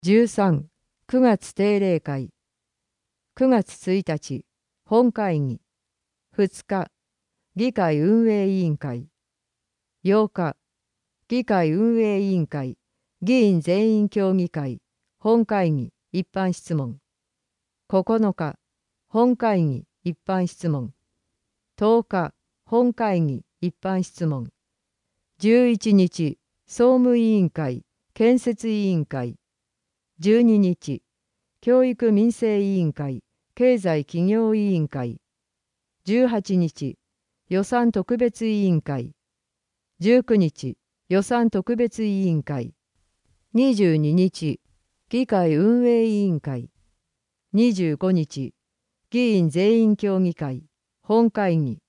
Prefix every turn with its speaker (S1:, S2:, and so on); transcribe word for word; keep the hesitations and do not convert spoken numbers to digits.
S1: じゅうさん、くがつ定例会。くがつついたち、本会議。ふつか、議会運営委員会。ようか、議会運営委員会、議員全員協議会、本会議、一般質問。ここのか、本会議、一般質問。とおか、本会議、一般質問。じゅういちにち、総務委員会、建設委員会。じゅうににち、教育民生委員会、経済企業委員会。じゅうはちにち、予算特別委員会。じゅうくにち、予算特別委員会。にじゅうににち、議会運営委員会。にじゅうごにち、議員全員協議会、本会議。